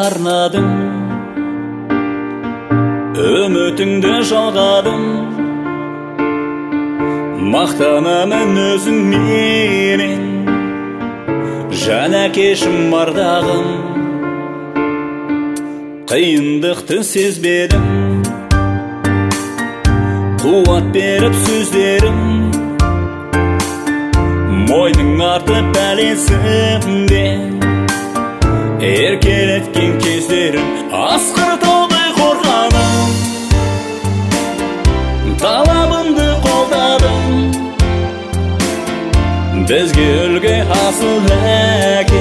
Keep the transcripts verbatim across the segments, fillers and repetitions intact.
арнадым, үмітіңді жалғадым. Мақтанамын өзіңменен, жәнәкешім ардағым. Қиындықты сезбедім, қуат беріп сөздерім. Мойның артып әлесімде еркелеткен кездерім. Асқар таудай қорғадым, талабымды қолдадым. Бізге үлгі асыл әке,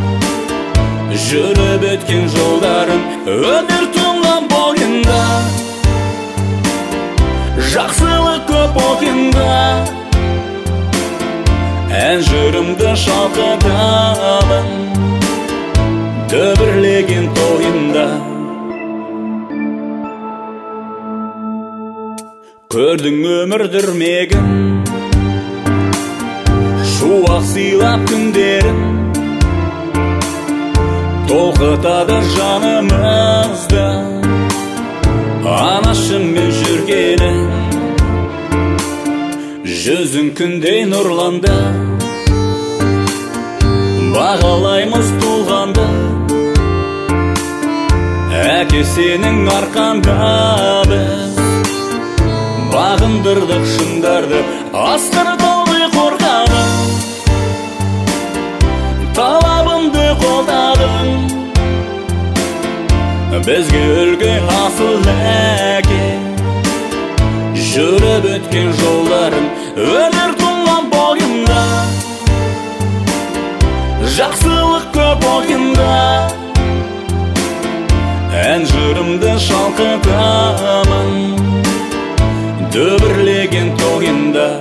жүріп өткен жолдарым. Өнер тұнған бойында, жақсылық көп ойында. Ән жырымды шалқытамын, дүбірлеген тойында. Көрдің өмір дүрмегін, шуақ сыйлап күндерін. Толқытады жанымызды, анашыммен жүргенін. Жүзің күндей нұрланды, бағалаймыз тұлғанды. Әке сенің арқанда біз бағындырдық шыңдарды. Асқар таудай қорғадым, талабымды қолдадым. Бізге үлгі асыл әке, жүріп өткен жолдарым. Өнер тұнған бойында, жақсылық көп ойында. Ән жырымды шалқытамын, дүбірлеген тойында.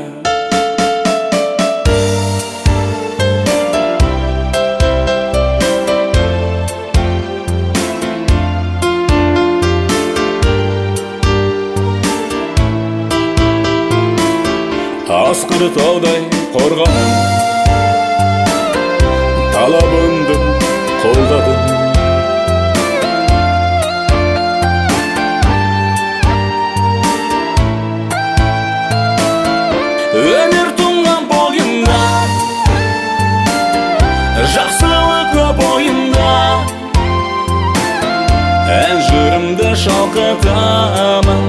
Асқар таудай қорғадым, талабымды қолдадым. Өнер тұнған бойында, жақсылық көп ойында. Ән жырымды шалқытамын,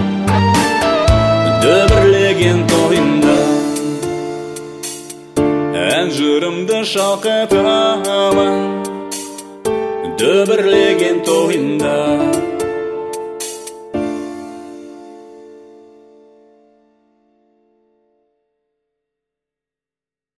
дүбірлеген тойында. Ән жырымды шалқытамын, дүбірлеген тойында.